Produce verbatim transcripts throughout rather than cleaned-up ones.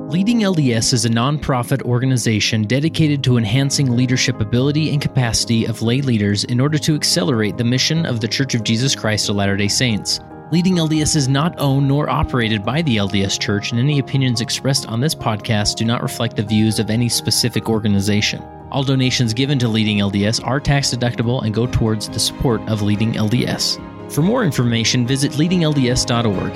Leading L D S is a nonprofit organization dedicated to enhancing leadership ability and capacity of lay leaders in order to accelerate the mission of The Church of Jesus Christ of Latter-day Saints. Leading L D S is not owned nor operated by the L D S Church, and any opinions expressed on this podcast do not reflect the views of any specific organization. All donations given to Leading L D S are tax deductible and go towards the support of Leading L D S. For more information, visit leading L D S dot org.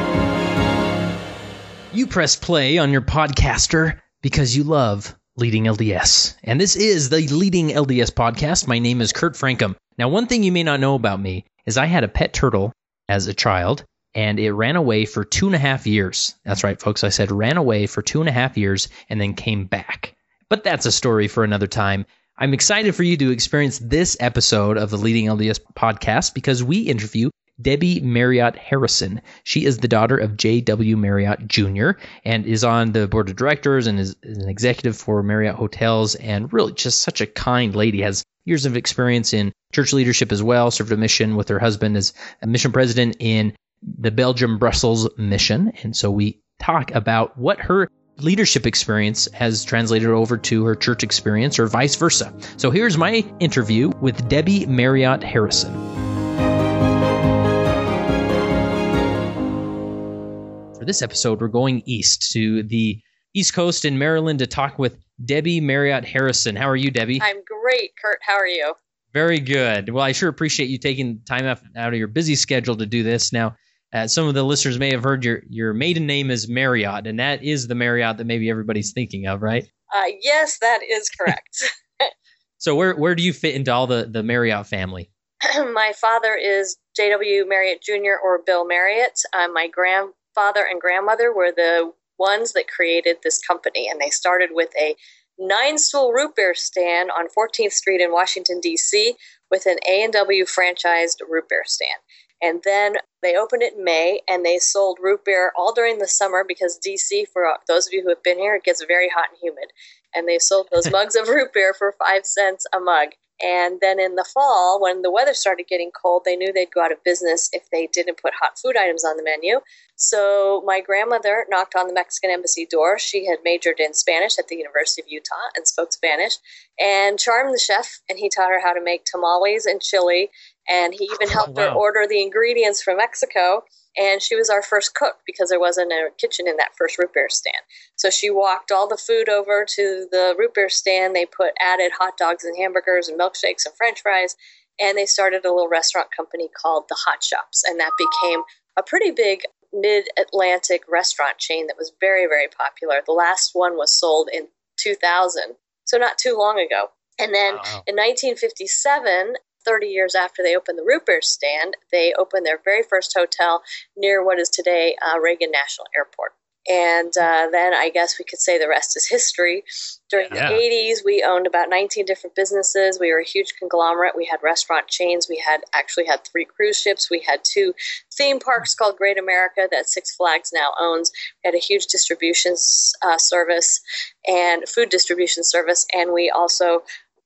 You press play on your podcaster because you love Leading L D S. And this is the Leading L D S podcast. My name is Kurt Frankum. Now, one thing you may not know about me is I had a pet turtle as a child, and it ran away for two and a half years. That's right, folks. I said ran away for two and a half years and then came back. But that's a story for another time. I'm excited for you to experience this episode of the Leading L D S podcast because we interview Debbie Marriott Harrison. She is the daughter of J W Marriott Junior and is on the board of directors and is, is an executive for Marriott Hotels, and really just such a kind lady. Has years of experience in church leadership as well, served a mission with her husband as a mission president in the Belgium Brussels mission. And so we talk about what her leadership experience has translated over to her church experience or vice versa. So here's my interview with Debbie Marriott Harrison. For this episode, we're going east to the East Coast in Maryland to talk with Debbie Marriott Harrison. How are you, Debbie? I'm great, Kurt. How are you? Very good. Well, I sure appreciate you taking time out of your busy schedule to do this. Now, uh, some of the listeners may have heard your, your maiden name is Marriott, and that is the Marriott that maybe everybody's thinking of, right? Uh, yes, that is correct. So where where do you fit into all the, the Marriott family? My father is J W Marriott Junior or Bill Marriott. Uh, my grandfather father and grandmother were the ones that created this company, and they started with a nine-stool root beer stand on fourteenth Street in Washington, D C with an A and W franchised root beer stand. And then they opened it in May, and they sold root beer all during the summer because D C, for those of you who have been here, it gets very hot and humid. And they sold those mugs of root beer for five cents a mug. And then in the fall, when the weather started getting cold, they knew they'd go out of business if they didn't put hot food items on the menu. So my grandmother knocked on the Mexican embassy door. She had majored in Spanish at the University of Utah and spoke Spanish, and charmed the chef, and he taught her how to make tamales and chili, and he even helped oh, wow. her order the ingredients from Mexico. And she was our first cook because there wasn't a kitchen in that first root beer stand. So she walked all the food over to the root beer stand. They put added hot dogs and hamburgers and milkshakes and French fries. And they started a little restaurant company called the Hot Shops. And that became a pretty big mid-Atlantic restaurant chain that was very, very popular. The last one was sold in two thousand, so not too long ago. And then wow. in nineteen fifty-seven, thirty years after they opened the root beer stand, they opened their very first hotel near what is today uh, Reagan National Airport. And uh, then I guess we could say the rest is history. During yeah. the eighties, we owned about nineteen different businesses. We were a huge conglomerate. We had restaurant chains. We had actually had three cruise ships. We had two theme parks called Great America that Six Flags now owns. We had a huge distribution uh, service and food distribution service. And we also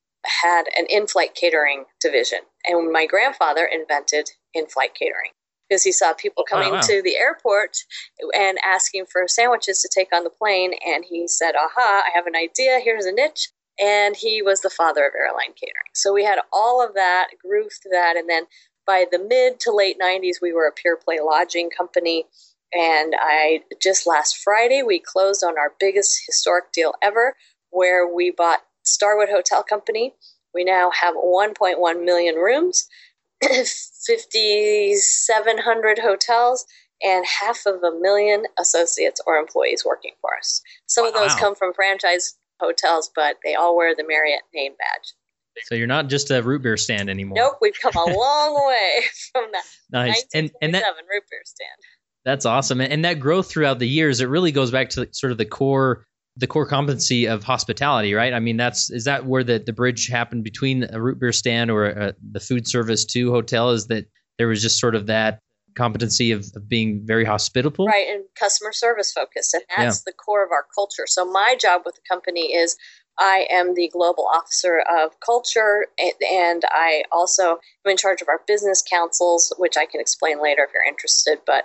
had an in-flight catering division. And my grandfather invented in-flight catering because he saw people coming oh, wow. to the airport and asking for sandwiches to take on the plane. And he said, aha, I have an idea. Here's a niche. And he was the father of airline catering. So we had all of that, grew through that. And then by the mid to late nineties, we were a pure play lodging company. And I just last Friday, we closed on our biggest historic deal ever, where we bought Starwood Hotel Company. We now have one point one million rooms, five thousand seven hundred hotels, and half of a million associates or employees working for us. Some wow. of those come from franchise hotels, but they all wear the Marriott name badge. So you're not just a root beer stand anymore. Nope, we've come a long way from that nice. and, and that root beer stand. That's awesome. And that growth throughout the years, it really goes back to sort of the core the core competency of hospitality, right? I mean, that's is that where the, the bridge happened between a root beer stand or a, the food service to hotel, is that there was just sort of that competency of, of being very hospitable? Right, and customer service focused. And that's yeah. the core of our culture. So my job with the company is I am the global officer of culture, and I also am in charge of our business councils, which I can explain later if you're interested. But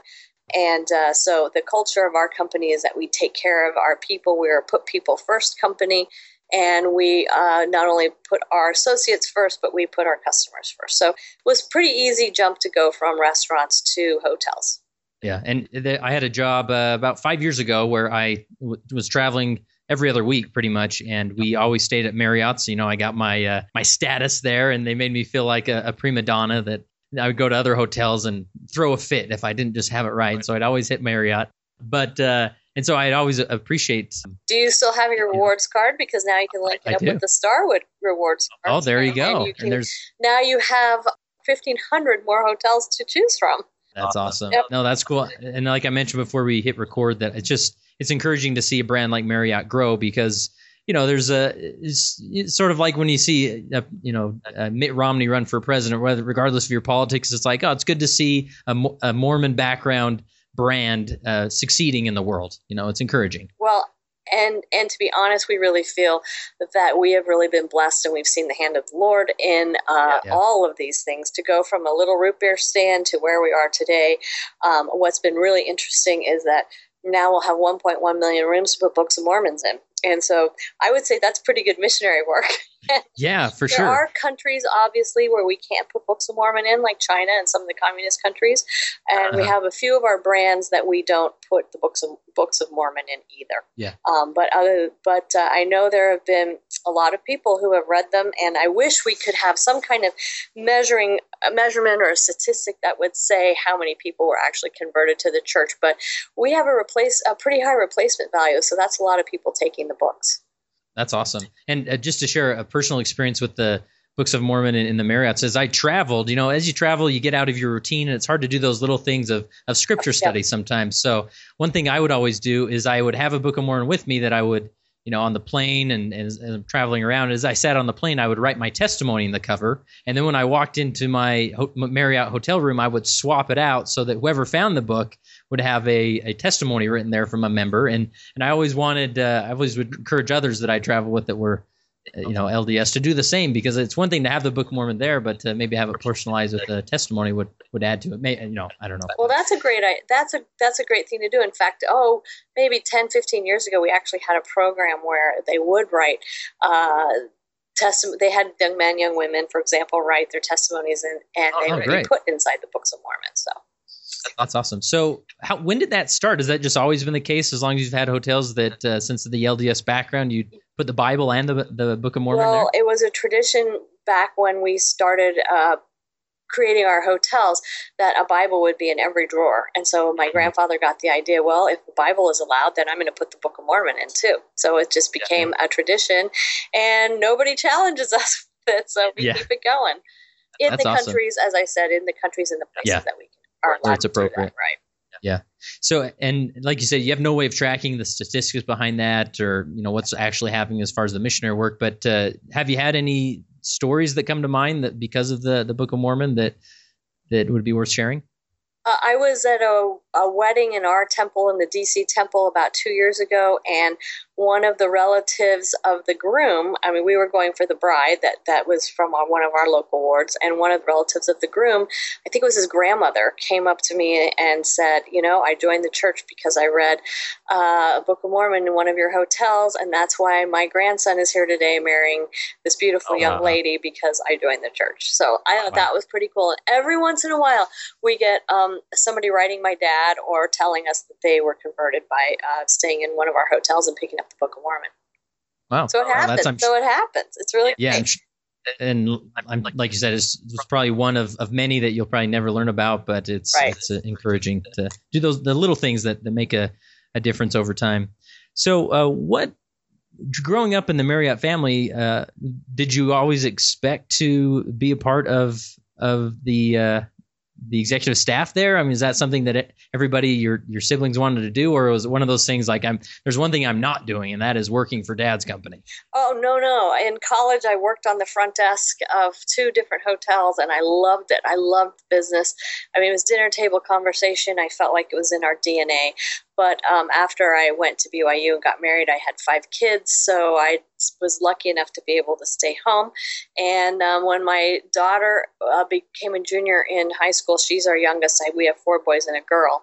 And uh, so the culture of our company is that we take care of our people. We're a put people first company. And we uh, not only put our associates first, but we put our customers first. So it was a pretty easy jump to go from restaurants to hotels. Yeah. And th- I had a job uh, about five years ago where I w- was traveling every other week pretty much. And we always stayed at Marriott's. You know, I got my uh, my status there, and they made me feel like a, a prima donna that I would go to other hotels and throw a fit if I didn't just have it right. So I'd always hit Marriott. But uh, and so I'd always appreciate. Do you still have your rewards card? Because now you can link it I up do. with the Starwood rewards card. Oh, there you go. And, you and can, there's now you have fifteen hundred more hotels to choose from. That's awesome. Yep. No, that's cool. And like I mentioned before we hit record, that it's just it's encouraging to see a brand like Marriott grow because, you know, there's a it's, it's sort of like when you see a, you know a Mitt Romney run for president, whether regardless of your politics, it's like, oh, it's good to see a, a Mormon background brand uh, succeeding in the world. You know, it's encouraging. Well, and and to be honest, we really feel that we have really been blessed, and we've seen the hand of the Lord in uh, Yeah. all of these things to go from a little root beer stand to where we are today. Um, what's been really interesting is that now we'll have one point one million rooms to put Books of Mormons in. And so I would say that's pretty good missionary work. Yeah, for there sure. There are countries, obviously, where we can't put Books of Mormon in, like China and some of the communist countries. And uh-huh. we have a few of our brands that we don't put the Books of Books of Mormon in either. Yeah. Um, but other, but uh, I know there have been a lot of people who have read them, and I wish we could have some kind of measuring a measurement or a statistic that would say how many people were actually converted to the church. But we have a replace a pretty high replacement value, so that's a lot of people taking the books. That's awesome. And uh, just to share a personal experience with the Books of Mormon in, in the Marriott, as I traveled, you know, as you travel, you get out of your routine, and it's hard to do those little things of, of scripture study yep. sometimes. So one thing I would always do is I would have a Book of Mormon with me that I would, you know, on the plane and, and, and traveling around. As I sat on the plane, I would write my testimony in the cover. And then when I walked into my ho- Marriott hotel room, I would swap it out so that whoever found the book would have a, a testimony written there from a member. And and I always wanted, uh, I always would encourage others that I travel with that were, uh, you know, L D S to do the same, because it's one thing to have the Book of Mormon there, but to maybe have it personalized with the testimony would, would add to it. May, you know, I don't know. Well, that's a great, that's a, that's a great thing to do. In fact, oh, maybe ten, fifteen years ago, we actually had a program where they would write, uh, Testament. They had young men, young women, for example, write their testimonies, and, and they oh, would great. be put inside the Books of Mormon. So that's awesome. So how, when did that start? Has that just always been the case as long as you've had hotels that uh, since the L D S background, you put the Bible and the the Book of Mormon well, there? Well, it was a tradition back when we started uh, creating our hotels that a Bible would be in every drawer. And so my grandfather got the idea, well, if the Bible is allowed, then I'm going to put the Book of Mormon in too. So it just became yeah. a tradition, and nobody challenges us with it. So we yeah. keep it going. In That's the awesome. countries, as I said, in the countries and the places yeah. that we can, are allowed where it's to do appropriate. that, right? Yeah. So, and like you said, you have no way of tracking the statistics behind that, or, you know, what's actually happening as far as the missionary work. But uh, have you had any stories that come to mind that because of the, the Book of Mormon that, that would be worth sharing? Uh, I was at a, a wedding in our temple, in the D C temple, about two years ago, and one of the relatives of the groom, I mean, we were going for the bride, that, that was from our, one of our local wards, and one of the relatives of the groom, I think it was his grandmother, came up to me and said, you know, I joined the church because I read uh, a Book of Mormon in one of your hotels, and that's why my grandson is here today marrying this beautiful oh, young wow. lady, because I joined the church. So I thought wow. that was pretty cool. And every once in a while, we get um, somebody writing my dad or telling us that they were converted by uh, staying in one of our hotels and picking up the Book of Mormon. Wow. So it happens. Well, so it happens. It's really yeah, great. And, and I'm, like you said, it's, it's probably one of, of many that you'll probably never learn about, but it's right. it's uh, encouraging to do those the little things that, that make a, a difference over time. So uh, what growing up in the Marriott family, uh, did you always expect to be a part of of the uh, the executive staff there? I mean, is that something that everybody, your your siblings wanted to do, or was it one of those things like, I'm there's one thing I'm not doing, and that is working for Dad's company? Oh, no, no. In college, I worked on the front desk of two different hotels, and I loved it. I loved business. I mean, it was dinner table conversation. I felt like it was in our D N A. But um, after I went to B Y U and got married, I had five kids, so I was lucky enough to be able to stay home. And um, when my daughter uh, became a junior in high school, she's our youngest. I, we have four boys and a girl.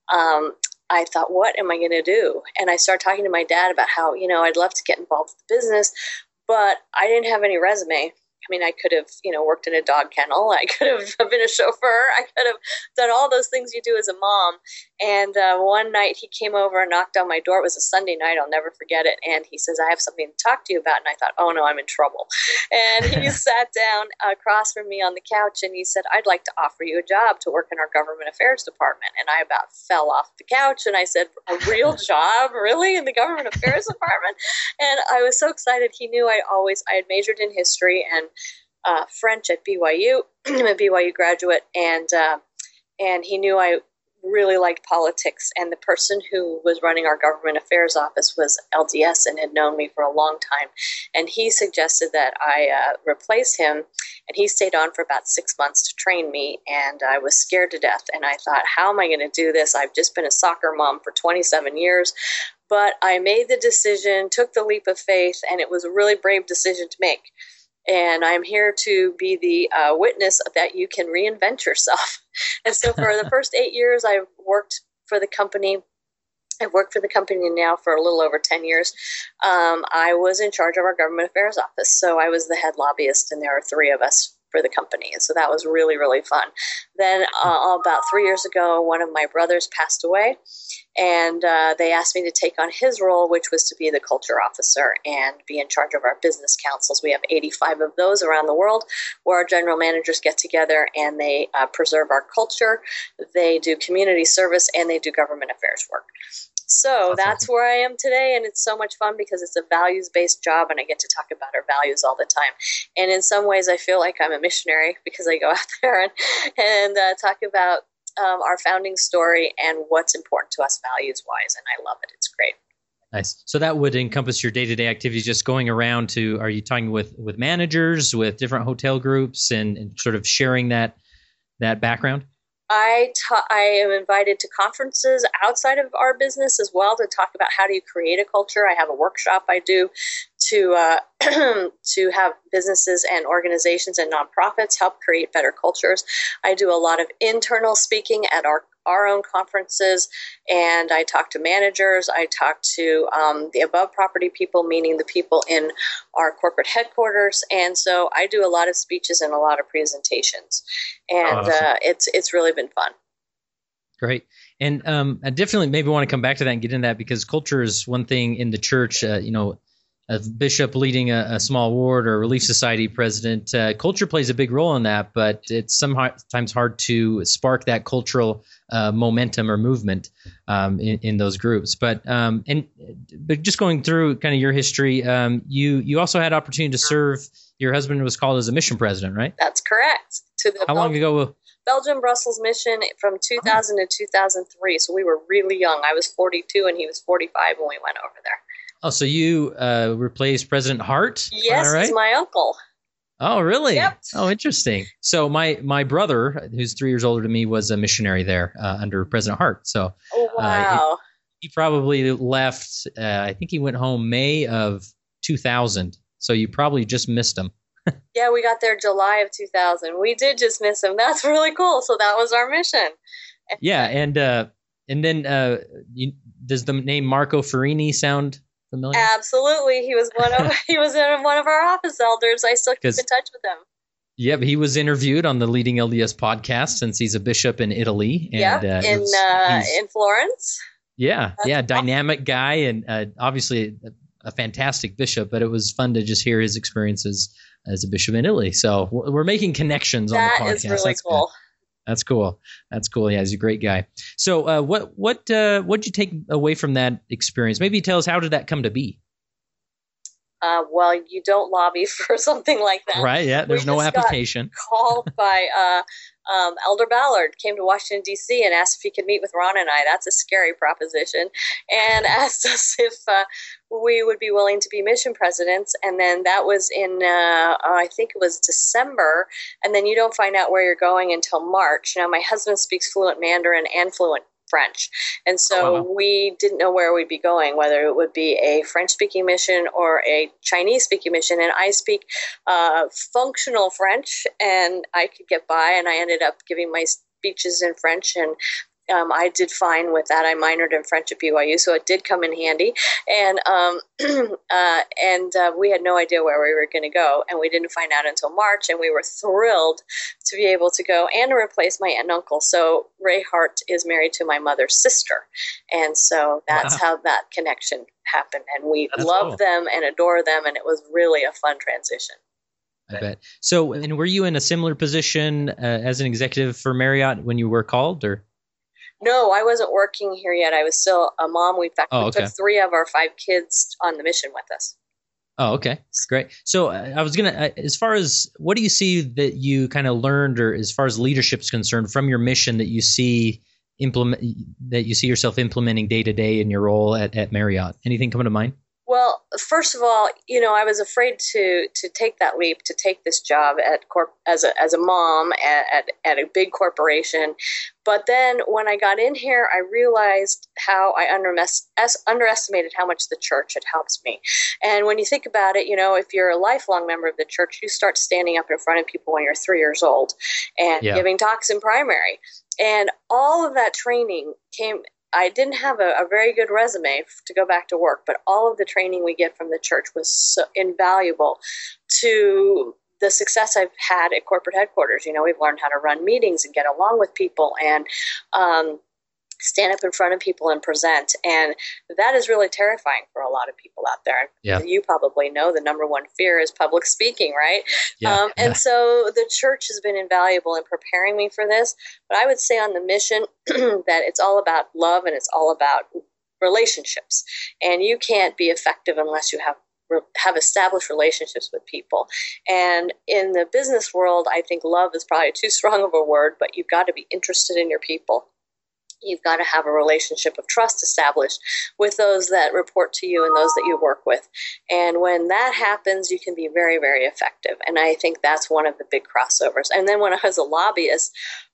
um, I thought, what am I going to do? And I started talking to my dad about how, you know, I'd love to get involved with the business, but I didn't have any resume. I mean, I could have, you know, worked in a dog kennel. I could have been a chauffeur. I could have done all those things you do as a mom. And uh, one night he came over and knocked on my door. It was a Sunday night. I'll never forget it. And he says, I have something to talk to you about. And I thought, oh, no, I'm in trouble. And he sat down across from me on the couch and he said, I'd like to offer you a job to work in our government affairs department. And I about fell off the couch. And I said, a real job? Really? In the government affairs department? And I was so excited. He knew I always, I had majored in history and uh, French at B Y U. I'm a B Y U graduate. And, uh, and he knew I really liked politics, and the person who was running our government affairs office was L D S and had known me for a long time, and he suggested that I uh, replace him, and he stayed on for about six months to train me, and I was scared to death, and I thought, how am I going to do this? I've just been a soccer mom for twenty-seven years, but I made the decision, took the leap of faith, and it was a really brave decision to make. And I'm here to be the uh, witness that you can reinvent yourself. And so for the first eight years, I've worked for the company. I've worked for the company now for a little over ten years. Um, I was in charge of our government affairs office. So I was the head lobbyist, and there are three of us for the company. And so that was really, really fun. Then uh, about three years ago, one of my brothers passed away. And uh, they asked me to take on his role, which was to be the culture officer and be in charge of our business councils. We have eighty-five of those around the world where our general managers get together and they uh, preserve our culture, they do community service, and they do government affairs work. So that's, that's awesome. Where I am today, and it's so much fun because it's a values-based job, and I get to talk about our values all the time. And in some ways, I feel like I'm a missionary because I go out there and, and uh, talk about Um, our founding story and what's important to us values-wise, and I love it. It's great. Nice. So that would encompass your day-to-day activities, just going around to, are you talking with, with managers, with different hotel groups, and, and sort of sharing that that background? I, ta- I am invited to conferences outside of our business as well to talk about how do you create a culture. I have a workshop I do to uh, to have businesses and organizations and nonprofits help create better cultures. I do a lot of internal speaking at our our own conferences, and I talk to managers. I talk to um, the above property people, meaning the people in our corporate headquarters. And so I do a lot of speeches and a lot of presentations, and awesome. uh, it's it's really been fun. Great. And um, I definitely maybe want to come back to that and get into that, because culture is one thing in the church. Uh, you know, a bishop leading a, a small ward or a Relief Society president, uh, culture plays a big role in that, but it's sometimes hard to spark that cultural uh, momentum or movement um, in, in those groups. But um, and but just going through kind of your history, um, you you also had opportunity to serve. Your husband was called as a mission president, right? That's correct. To the How long ago? Belgium Brussels mission from two thousand to two thousand three. So we were really young. I was forty-two and he was forty-five when we went over there. Oh, so you uh, replaced President Hart? Yes, right? He's my uncle. Oh, really? Yep. Oh, interesting. So my my brother, who's three years older than me, was a missionary there uh, under President Hart. So oh, wow. Uh, he, he probably left, uh, I think he went home May of two thousand. So you probably just missed him. Yeah, we got there July of two thousand. We did just miss him. That's really cool. So that was our mission. Yeah, and uh, and then uh, you, does the name Marco Ferrini sound familiar? Absolutely. He was one of he was one of our office elders. I still keep in touch with him. Yep, he was interviewed on the Leading L D S podcast since he's a bishop in Italy. And, yep, uh, in uh, in Florence. Yeah, That's yeah, awesome. Dynamic guy, and uh, obviously a, a fantastic bishop. But it was fun to just hear his experiences as a bishop in Italy. So we're making connections that on the podcast. That is really That's cool. Good. That's cool. That's cool. Yeah, he's a great guy. So uh, what what uh, what did you take away from that experience? Maybe tell us, how did that come to be? Uh, well, you don't lobby for something like that. Right, yeah, there's we no just application. Got called by uh, um, Elder Ballard, came to Washington, D C and asked if he could meet with Ron and I. That's a scary proposition. And asked us if uh, we would be willing to be mission presidents. And then that was in, uh, I think it was December. And then you don't find out where you're going until March. Now, my husband speaks fluent Mandarin and fluent French. And so wow. we didn't know where we'd be going, whether it would be a French-speaking mission or a Chinese-speaking mission. And I speak uh, functional French, and I could get by, and I ended up giving my speeches in French. And um, I did fine with that. I minored in French at B Y U, so it did come in handy. And um, uh, and uh, we had no idea where we were going to go, and we didn't find out until March. And we were thrilled to be able to go and to replace my aunt and uncle. So Ray Hart is married to my mother's sister, and so that's wow. how that connection happened. And we that's love cool. them and adore them, and it was really a fun transition. I bet. So, and were you in a similar position uh, as an executive for Marriott when you were called, or? No, I wasn't working here yet. I was still a mom. We, in fact, oh, we okay. took three of our five kids on the mission with us. Oh, okay. Great. So uh, I was going to, uh, as far as what do you see that you kind of learned, or as far as leadership is concerned from your mission that you see implement, that you see yourself implementing day to day in your role at, at Marriott? Anything coming to mind? Well, first of all, you know, I was afraid to to take that leap, to take this job at corp as a as a mom at, at, at a big corporation. But then when I got in here, I realized how I underestimated how much the church had helped me. And when you think about it, you know, if you're a lifelong member of the church, you start standing up in front of people when you're three years old and yeah. giving talks in primary. And all of that training came. I didn't have a, a very good resume to go back to work, but all of the training we get from the church was so invaluable to the success I've had at corporate headquarters. You know, we've learned how to run meetings and get along with people and um, stand up in front of people and present. And that is really terrifying for a lot of people out there. Yeah. You probably know the number one fear is public speaking, right? Yeah. Um, and yeah. so the church has been invaluable in preparing me for this. But I would say on the mission that it's all about love and it's all about relationships. And you can't be effective unless you have have established relationships with people. And in the business world, I think love is probably too strong of a word, but you've got to be interested in your people. You've got to have a relationship of trust established with those that report to you and those that you work with. And when that happens, you can be very, very effective. And I think that's one of the big crossovers. And then when I was a lobbyist,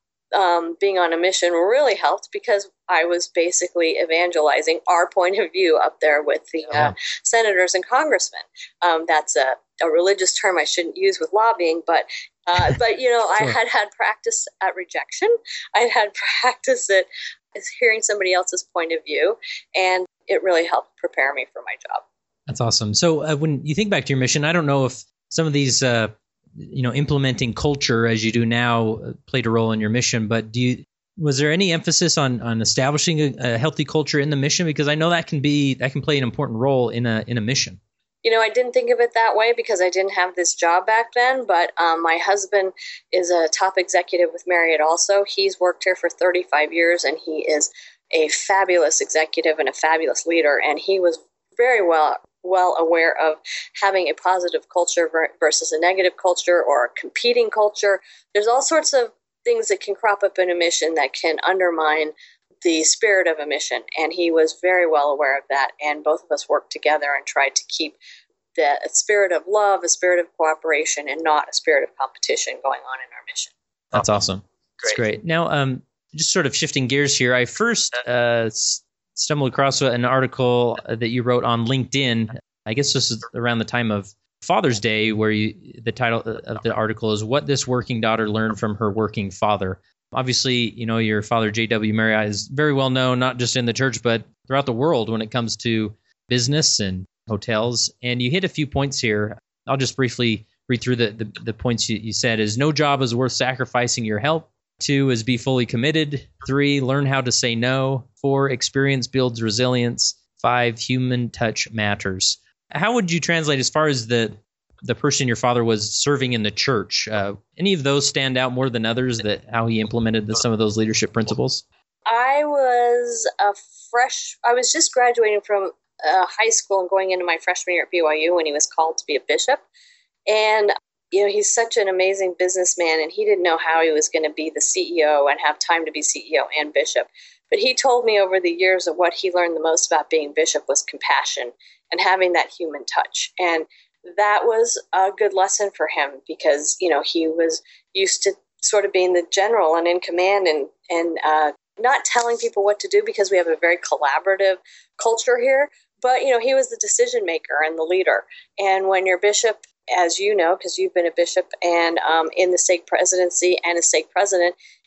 um, being on a mission really helped because I was basically evangelizing our point of view up there with the uh, senators and congressmen. Um, that's a, a religious term I shouldn't use with lobbying, but Uh, but, you know, sure. I had had practice at rejection. I had practice at hearing somebody else's point of view, and it really helped prepare me for my job. That's awesome. So uh, when you think back to your mission, I don't know if some of these, uh, you know, implementing culture as you do now uh, played a role in your mission, but do you, was there any emphasis on, on establishing a, a healthy culture in the mission? Because I know that can be, that can play an important role in a, in a mission. You know, I didn't think of it that way because I didn't have this job back then, but um, my husband is a top executive with Marriott also. He's worked here for thirty-five years, and he is a fabulous executive and a fabulous leader, and he was very well well aware of having a positive culture versus a negative culture or a competing culture. There's all sorts of things that can crop up in a mission that can undermine the spirit of a mission, and he was very well aware of that, and both of us worked together and tried to keep the a spirit of love, a spirit of cooperation, and not a spirit of competition going on in our mission. That's awesome. That's great. great. Now, um, just sort of shifting gears here, I first uh, stumbled across an article that you wrote on LinkedIn. I guess this is around the time of Father's Day, where you the title of the article is "What This Working Daughter Learned from Her Working Father." Obviously, you know, your father, J W Marriott, is very well known, not just in the church, but throughout the world when it comes to business and hotels. And you hit a few points here. I'll just briefly read through the, the, the points you, you said is no job is worth sacrificing your health. Two is be fully committed. Three, learn how to say no. Four, experience builds resilience. Five, human touch matters. How would you translate as far as the the person your father was serving in the church? Uh, any of those stand out more than others, that how he implemented the, some of those leadership principles? I was a fresh, I was just graduating from uh, high school and going into my freshman year at B Y U when he was called to be a bishop. And, you know, he's such an amazing businessman, and he didn't know how he was going to be the C E O and have time to be C E O and bishop. But he told me over the years that what he learned the most about being bishop was compassion and having that human touch. And that was a good lesson for him because, you know, he was used to sort of being the general and in command and, and uh, not telling people what to do because we have a very collaborative culture here. But, you know, he was the decision maker and the leader. And when you're bishop, as you know, because you've been a bishop and um, in the stake presidency and a stake president,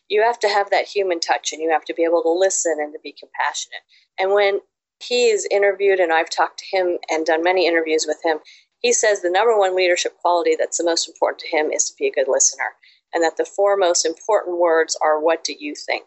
you have to have that human touch, and you have to be able to listen and to be compassionate. And when he is interviewed, and I've talked to him and done many interviews with him, he says the number one leadership quality that's the most important to him is to be a good listener, and that the four most important words are, what do you think?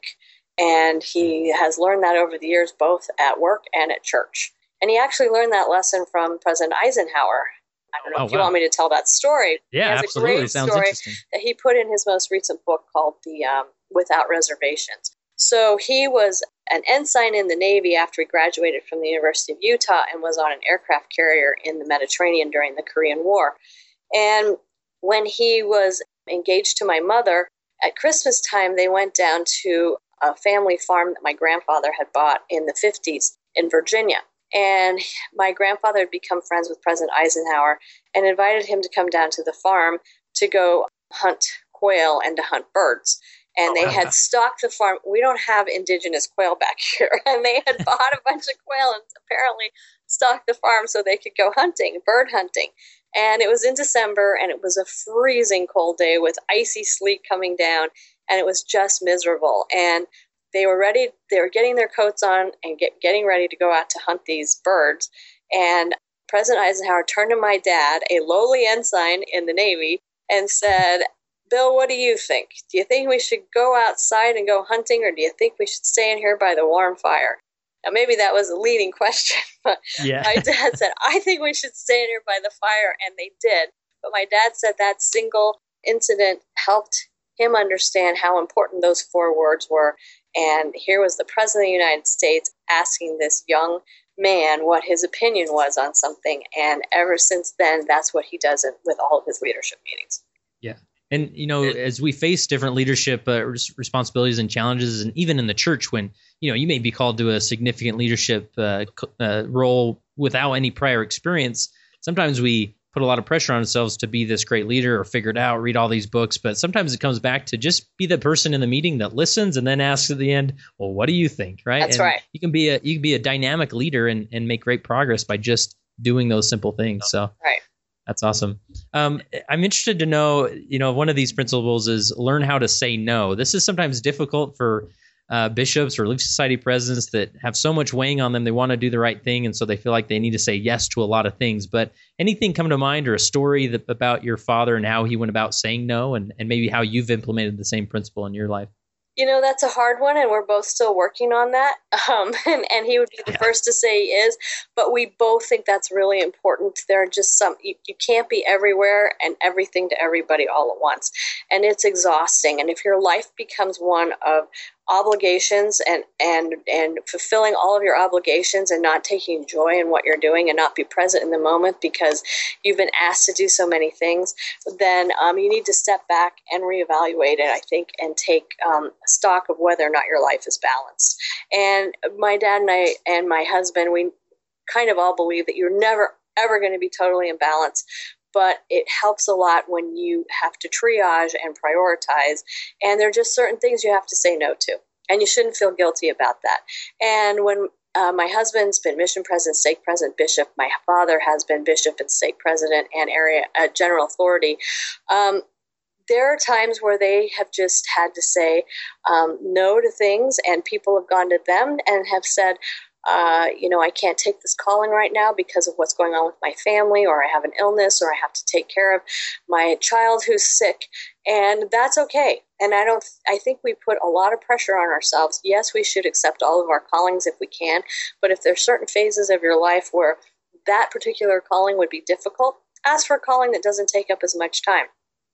And he has learned that over the years, both at work and at church. And he actually learned that lesson from President Eisenhower. I don't know Oh, if you wow. want me to tell that story. Yeah, he has absolutely. a great Sounds story interesting. that he put in his most recent book called the um, Without Reservations. So he was an ensign in the Navy after he graduated from the University of Utah and was on an aircraft carrier in the Mediterranean during the Korean War. And when he was engaged to my mother, at Christmas time, they went down to a family farm that my grandfather had bought in the fifties in Virginia. And my grandfather had become friends with President Eisenhower and invited him to come down to the farm to go hunt quail and to hunt birds. And they had stocked the farm. We don't have indigenous quail back here. And they had bought a bunch of quail and apparently stocked the farm so they could go hunting, bird hunting. And it was in December, and it was a freezing cold day with icy sleet coming down, and it was just miserable. And they were ready. They were getting their coats on and get, getting ready to go out to hunt these birds. And President Eisenhower turned to my dad, a lowly ensign in the Navy, and said, Bill, what do you think? Do you think we should go outside and go hunting, or do you think we should stay in here by the warm fire? Now, maybe that was a leading question, but Yeah. my dad said, I think we should stay in here by the fire, and they did. But my dad said that single incident helped him understand how important those four words were. And here was the President of the United States asking this young man what his opinion was on something. And ever since then, that's what he does it with all of his leadership meetings. Yeah. And, you know, as we face different leadership uh, res- responsibilities and challenges, and even in the church, when, you know, you may be called to a significant leadership uh, uh, role without any prior experience, sometimes we put a lot of pressure on ourselves to be this great leader or figure it out, read all these books. But sometimes it comes back to just be the person in the meeting that listens and then asks at the end, well, what do you think? Right. That's and right. You can be a you can be a dynamic leader and, and make great progress by just doing those simple things. So Right. That's awesome. Um, I'm interested to know, you know, one of these principles is learn how to say no. This is sometimes difficult for uh, bishops or Relief Society presidents that have so much weighing on them. They want to do the right thing, and so they feel like they need to say yes to a lot of things. But anything come to mind, or a story that, about your father and how he went about saying no, and, and maybe how you've implemented the same principle in your life? You know, that's a hard one, and we're both still working on that. Um, and, and he would be the Yeah. first to say he is, but we both think that's really important. There are just some, you, you can't be everywhere and everything to everybody all at once. And it's exhausting. And if your life becomes one of obligations and, and, and fulfilling all of your obligations and not taking joy in what you're doing and not be present in the moment because you've been asked to do so many things, then um, you need to step back and reevaluate it, I think, and take um, stock of whether or not your life is balanced. And my dad and I and my husband, we kind of all believe that you're never, ever going to be totally in balance. But it helps a lot when you have to triage and prioritize. And there are just certain things you have to say no to. And you shouldn't feel guilty about that. And when uh, my husband's been mission president, stake president, bishop, my father has been bishop and stake president and area uh, general authority, um, there are times where they have just had to say um, no to things, and people have gone to them and have said, Uh, you know, I can't take this calling right now because of what's going on with my family, or I have an illness, or I have to take care of my child who's sick. And that's okay. And I don't, I think we put a lot of pressure on ourselves. Yes, we should accept all of our callings if we can. But if there's certain phases of your life where that particular calling would be difficult, ask for a calling that doesn't take up as much time.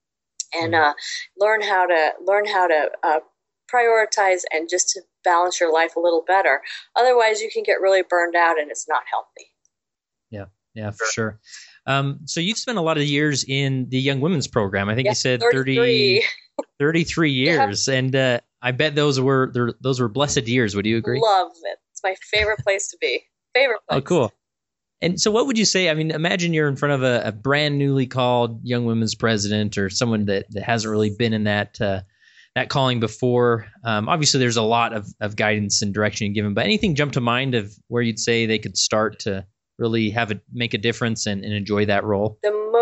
And uh, learn how to, learn how to uh, prioritize and just to balance your life a little better. Otherwise, you can get really burned out, and it's not healthy. Yeah, yeah, for sure. Um, so you've spent a lot of years in the Young Women's Program. I think Yeah, you said thirty-three. thirty, thirty-three years, yeah. and uh, I bet those were those were blessed years. Would you agree? Love it. It's my favorite place to be. Favorite place. Oh, cool. And so what would you say? I mean, imagine you're in front of a, a brand newly called Young Women's president, or someone that, that hasn't really been in that uh, that calling before. Um, obviously, there's a lot of, of guidance and direction given, but anything jump to mind of where you'd say they could start to really have a make a difference and, and enjoy that role? The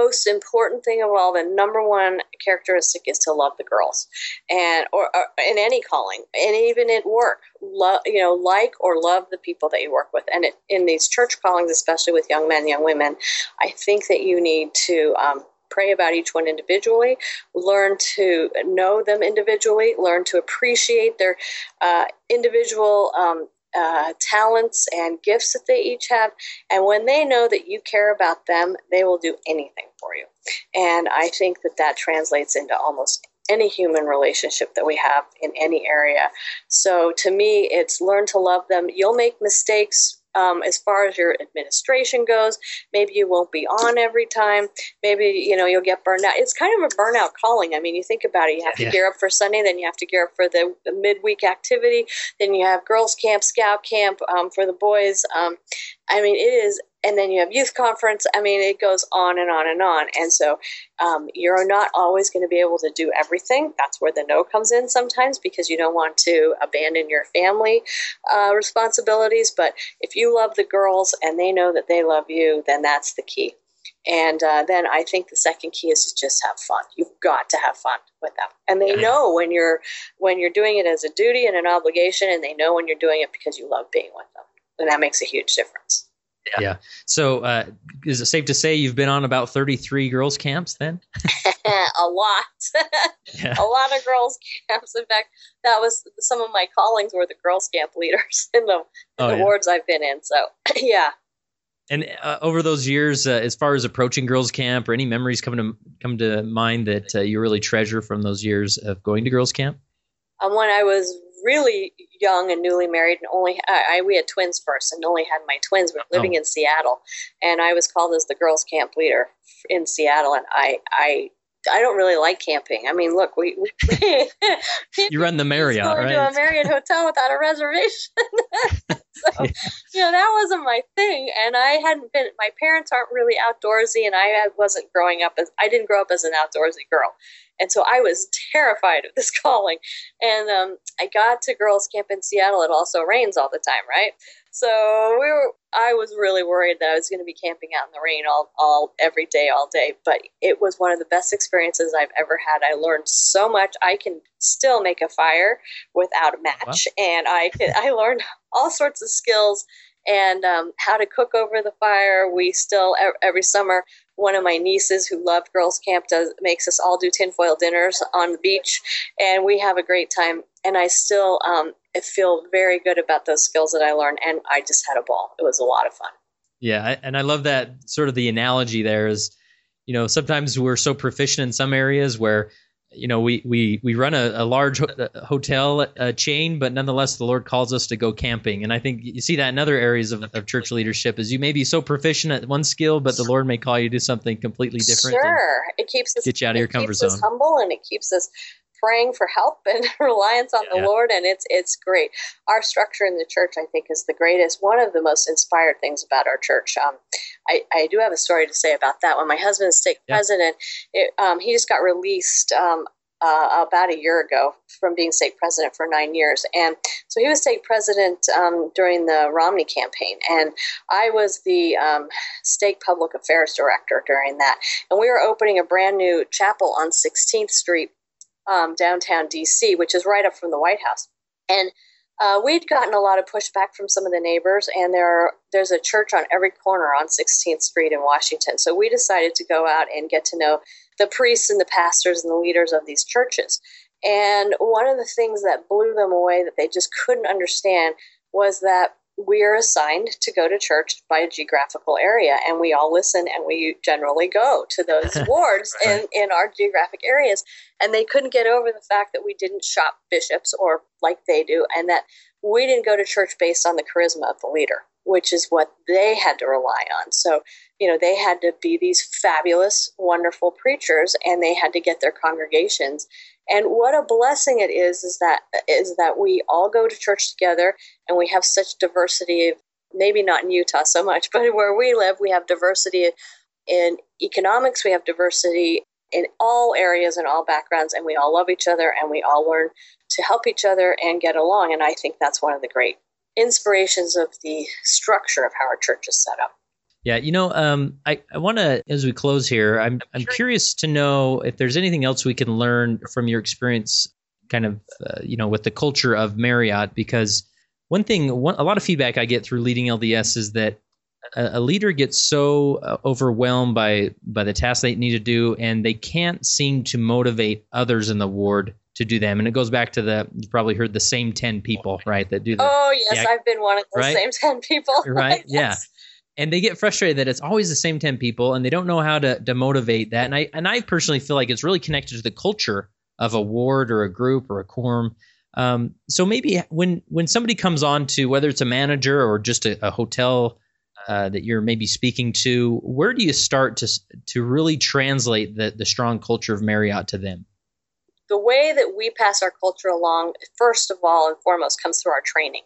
most important thing of all, the number one characteristic is to love the girls, and or, or in any calling, and even at work, love, you know, like or love the people that you work with. And it, in these church callings, especially with young men, young women, I think that you need to um, pray about each one individually, learn to know them individually, learn to appreciate their uh, individual um, uh, talents and gifts that they each have. And when they know that you care about them, they will do anything for you. And I think that that translates into almost any human relationship that we have in any area. So to me, it's learn to love them. You'll make mistakes. Um, as far as your administration goes, maybe you won't be on every time. Maybe, you know, you'll get burned out. It's kind of a burnout calling. I mean, you think about it. You have to yeah. gear up for Sunday, then you have to gear up for the, the midweek activity. Then you have girls camp, scout camp um, for the boys. Um, I mean, it is, and then you have youth conference. I mean, it goes on and on and on. And so um, you're not always going to be able to do everything. That's where the no comes in sometimes, because you don't want to abandon your family uh, responsibilities. But if you love the girls and they know that they love you, then that's the key. And uh, then I think the second key is to just have fun. You've got to have fun with them. And they know when you're when you're doing it as a duty and an obligation, and they know when you're doing it because you love being with them. And that makes a huge difference. Yeah. yeah. So uh, is it safe to say you've been on about thirty-three girls' camps then? A lot. yeah. A lot of girls' camps. In fact, that was some of my callings were the girls' camp leaders in the, in oh, the yeah. wards I've been in. So, yeah. And uh, over those years, uh, as far as approaching girls' camp, or any memories come to come to mind that uh, you really treasure from those years of going to girls' camp? Um, when I was really young and newly married, and only I, I we had twins first, and only had my twins. We were living oh. in Seattle, and I was called as the girls' camp leader in Seattle. And I, I, I don't really like camping. I mean, look, we, we you run the Marriott, right? To a Marriott hotel without a reservation. So, yeah. you know, that wasn't my thing. And I hadn't been. My parents aren't really outdoorsy, and I wasn't growing up as I didn't grow up as an outdoorsy girl. And so I was terrified of this calling. And um, I got to girls' camp in Seattle. It also rains all the time, right? So we were. I was really worried that I was going to be camping out in the rain all, all every day, all day. But it was one of the best experiences I've ever had. I learned so much. I can still make a fire without a match, wow. and I could, I learned all sorts of skills and um, how to cook over the fire. We still every summer. One of my nieces who loved girls' camp does makes us all do tinfoil dinners on the beach, and we have a great time. And I still um, feel very good about those skills that I learned, and I just had a ball. It was a lot of fun. Yeah, and I love that sort of the analogy there is, you know, sometimes we're so proficient in some areas where, you know, we we we run a, a large ho- hotel uh, chain, but nonetheless, the Lord calls us to go camping. And I think you see that in other areas of, of church leadership is you may be so proficient at one skill, but the Lord may call you to do something completely different. Sure. It keeps us, get you out of your comfort zone. It keeps us humble, and it keeps us praying for help and reliance on yeah. the Lord. And it's, it's great. Our structure in the church, I think, is the greatest. One of the most inspired things about our church. Um, I, I do have a story to say about that. When my husband is stake yeah. president, it, um, he just got released, um, Uh, about a year ago from being stake president for nine years. And so he was stake president um, during the Romney campaign. And I was the um, stake public affairs director during that. And we were opening a brand new chapel on sixteenth Street, um, downtown D C, which is right up from the White House. And uh, we'd gotten a lot of pushback from some of the neighbors, and there are, there's a church on every corner on sixteenth Street in Washington. So we decided to go out and get to know the priests and the pastors and the leaders of these churches. And one of the things that blew them away that they just couldn't understand was that we are assigned to go to church by a geographical area, and we all listen, and we generally go to those wards right. in, in our geographic areas. And they couldn't get over the fact that we didn't shop bishops or like they do, and that we didn't go to church based on the charisma of the leader, which is what they had to rely on. So, you know, they had to be these fabulous, wonderful preachers, and they had to get their congregations. And what a blessing it is, is that is that we all go to church together, and we have such diversity, of, maybe not in Utah so much, but where we live, we have diversity in economics, we have diversity in all areas and all backgrounds, and we all love each other, and we all learn to help each other and get along. And I think that's one of the great inspirations of the structure of how our church is set up. Yeah, you know, um, I, I want to, as we close here, I'm I'm curious to know if there's anything else we can learn from your experience, kind of, uh, you know, with the culture of Marriott. Because one thing, one, a lot of feedback I get through leading L D S is that a, a leader gets so uh, overwhelmed by by the tasks they need to do, and they can't seem to motivate others in the ward to do them. And it goes back to the, you probably heard the same ten people, right, that do the. Oh, yes, yeah, I've been one of those right? same ten people. Right, Yes. yeah. And they get frustrated that it's always the same ten people, and they don't know how to, to motivate that. And I and I personally feel like it's really connected to the culture of a ward or a group or a quorum. Um, so maybe when when somebody comes on to, whether it's a manager or just a, a hotel uh, that you're maybe speaking to, where do you start to to really translate the the strong culture of Marriott to them? The way that we pass our culture along, first of all and foremost, comes through our training.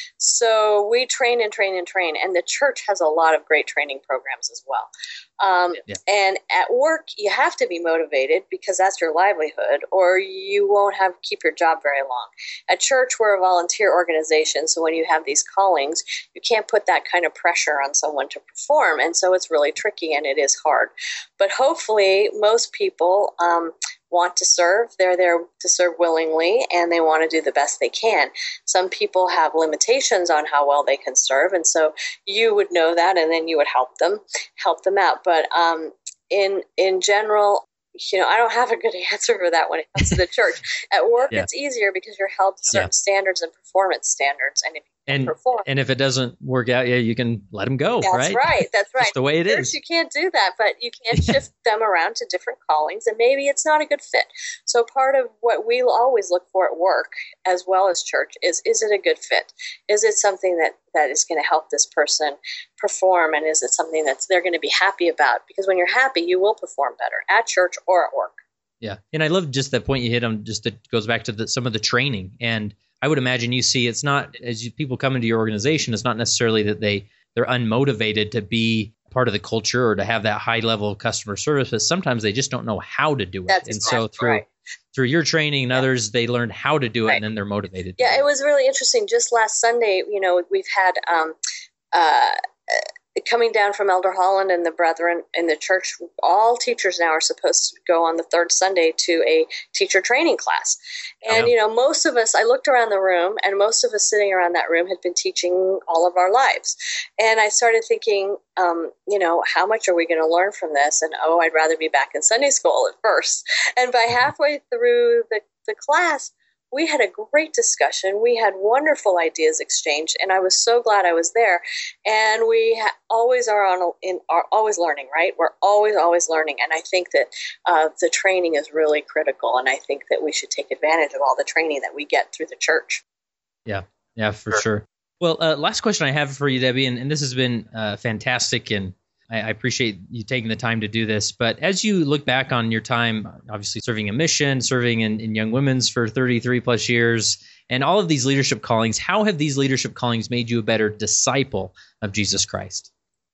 So we train and train and train, and the church has a lot of great training programs as well. Um, yeah. And at work, you have to be motivated because that's your livelihood, or you won't have keep your job very long. At church, we're a volunteer organization, so when you have these callings, you can't put that kind of pressure on someone to perform, and so it's really tricky and it is hard. But hopefully, most people um, want to serve. They're there to serve willingly, and they want to do the best they can. Some people have limitations on how well they can serve, and so you would know that, and then you would help them, help them out. But um, in in general, you know, I don't have a good answer for that when it comes to the church. At work, yeah. It's easier because you're held to certain yeah. standards and performance standards, and if you and perform, and if it doesn't work out, yeah, you can let them go. That's right. right. That's right. Just the way it church, is. You can't do that, but you can shift them around to different callings, and maybe it's not a good fit. So part of what we always look for at work, as well as church, is is it a good fit? Is it something that that is going to help this person perform, and is it something that they're going to be happy about? Because when you're happy, you will perform better at church or at work. Yeah. And I love just that point you hit on, just that goes back to the, some of the training. And I would imagine you see it's not, as you, people come into your organization, it's not necessarily that they, they're unmotivated to be part of the culture or to have that high level of customer service, but sometimes they just don't know how to do it. That's and exactly so through right. through your training and yeah. others, they learn how to do it, right. and then they're motivated. Yeah, it was really interesting. Just last Sunday, you know, we've had um, uh, coming down from Elder Holland and the brethren in the church, all teachers now are supposed to go on the third Sunday to a teacher training class. And, yeah. you know, most of us, I looked around the room, and most of us sitting around that room had been teaching all of our lives. And I started thinking, um, you know, how much are we going to learn from this? And, oh, I'd rather be back in Sunday school at first. And by halfway through the, the class, we had a great discussion. We had wonderful ideas exchanged, and I was so glad I was there. And we ha- always are on in are always learning, right? We're always always learning, and I think that uh, the training is really critical. And I think that we should take advantage of all the training that we get through the church. Yeah, yeah, for sure. sure. Well, uh, last question I have for you, Debbie, and, and this has been uh, fantastic, and I, I appreciate you taking the time to do this. But as you look back on your time, obviously serving a mission, serving in, in Young Women's for thirty-three plus years, and all of these leadership callings, how have these leadership callings made you a better disciple of Jesus Christ?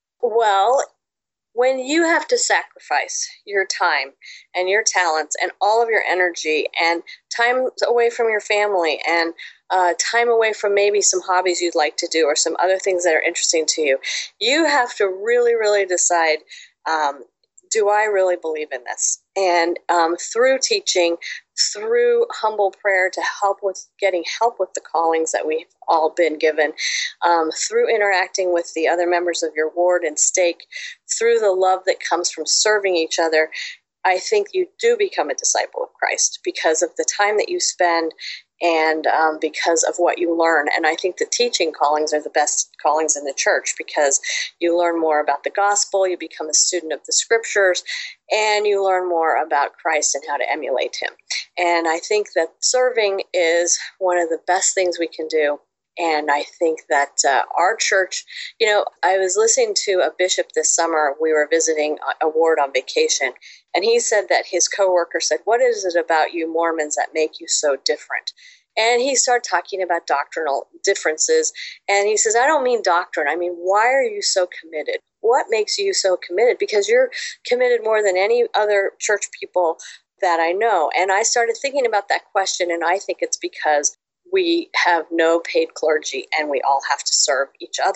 Well, when you have to sacrifice your time and your talents and all of your energy and time away from your family and uh, time away from maybe some hobbies you'd like to do or some other things that are interesting to you, you have to really, really decide, um, do I really believe in this? And um, through teaching, through humble prayer to help with getting help with the callings that we've all been given, um, through interacting with the other members of your ward and stake, through the love that comes from serving each other, I think you do become a disciple of Christ because of the time that you spend and um, because of what you learn. And I think the teaching callings are the best callings in the church because you learn more about the gospel, you become a student of the scriptures, and you learn more about Christ and how to emulate him. And I think that serving is one of the best things we can do. And I think that uh, our church, you know, I was listening to a bishop this summer. We were visiting a ward on vacation, and he said that his coworker said, "What is it about you Mormons that make you so different?" And he started talking about doctrinal differences. And he says, I don't mean doctrine. I mean, why are you so committed? What makes you so committed? Because you're committed more than any other church people that I know. And I started thinking about that question, and I think it's because we have no paid clergy and we all have to serve each other.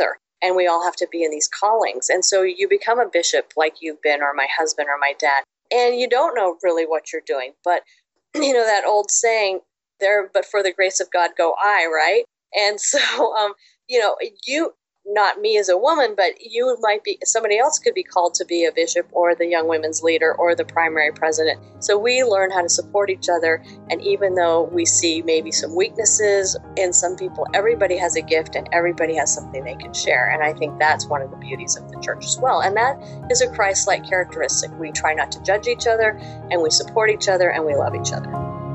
and we all have to be in these callings. And so you become a bishop like you've been, or my husband or my dad, and you don't know really what you're doing. But, you know, that old saying, there, but for the grace of God go I, right? And so, um, you know, you, not me as a woman, but you might be, somebody else could be called to be a bishop or the young women's leader or the primary president. So we learn how to support each other. And even though we see maybe some weaknesses in some people, everybody has a gift and everybody has something they can share. And I think that's one of the beauties of the church as well. And that is a Christ-like characteristic. We try not to judge each other, and we support each other, and we love each other.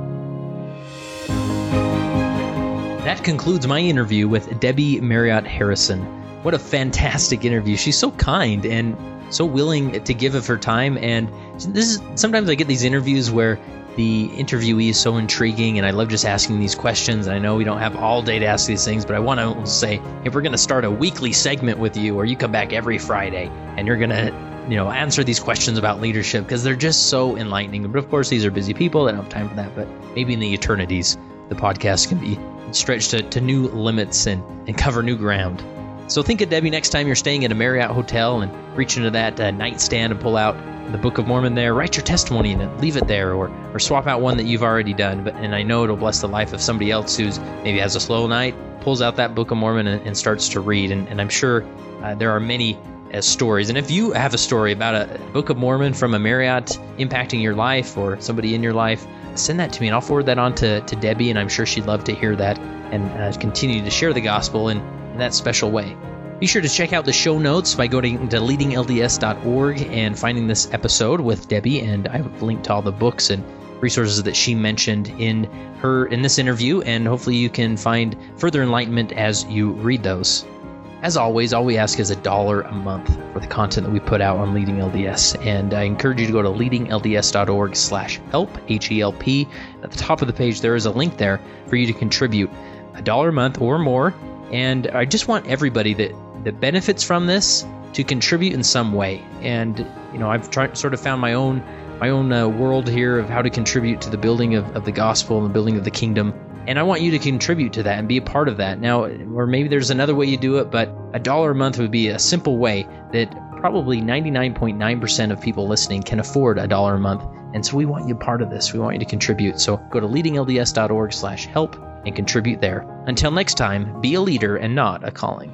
That concludes my interview with Debbie Marriott Harrison. What a fantastic interview. She's so kind and so willing to give of her time. And this is sometimes I get these interviews where the interviewee is so intriguing, and I love just asking these questions. And I know we don't have all day to ask these things, but I want to say, if we're going to start a weekly segment with you, or you come back every Friday and you're going to, you know, answer these questions about leadership, because they're just so enlightening. But of course, these are busy people. They don't have time for that. But maybe in the eternities, the podcast can be stretched to, to new limits and, and cover new ground. So think of Debbie next time you're staying at a Marriott hotel and reach into that uh, nightstand and pull out the Book of Mormon there. Write your testimony in it, leave it there, or or swap out one that you've already done. But and I know it'll bless the life of somebody else who's maybe has a slow night, pulls out that Book of Mormon and, and starts to read. And, and I'm sure uh, there are many uh, stories. And if you have a story about a Book of Mormon from a Marriott impacting your life or somebody in your life, send that to me and I'll forward that on to, to Debbie, and I'm sure she'd love to hear that and uh, continue to share the gospel in, in that special way. Be sure to check out the show notes by going to leading L D S dot org and finding this episode with Debbie, and I've linked to all the books and resources that she mentioned in her in this interview, and hopefully you can find further enlightenment as you read those. As always, all we ask is a dollar a month for the content that we put out on Leading L D S, and I encourage you to go to leading L D S dot org slash help, H E L P. At the top of the page, there is a link there for you to contribute a dollar a month or more, and I just want everybody that, that benefits from this to contribute in some way. And, you know, I've tried, sort of found my own my own uh, world here of how to contribute to the building of, of the gospel and the building of the kingdom. And I want you to contribute to that and be a part of that. Now, or maybe there's another way you do it, but a dollar a month would be a simple way that probably ninety-nine point nine percent of people listening can afford a dollar a month. And so we want you part of this. We want you to contribute. So go to leading L D S dot org slash help and contribute there. Until next time, be a leader and not a calling.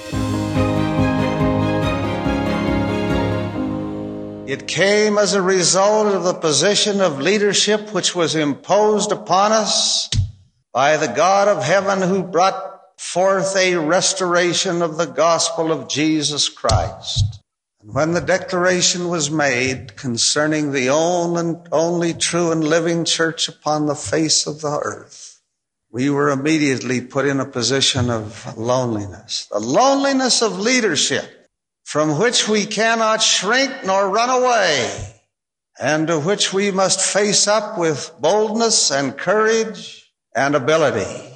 It came as a result of the position of leadership which was imposed upon us by the God of heaven, who brought forth a restoration of the gospel of Jesus Christ. And when the declaration was made concerning the only, only true and living church upon the face of the earth, we were immediately put in a position of loneliness, the loneliness of leadership, from which we cannot shrink nor run away, and to which we must face up with boldness and courage and ability.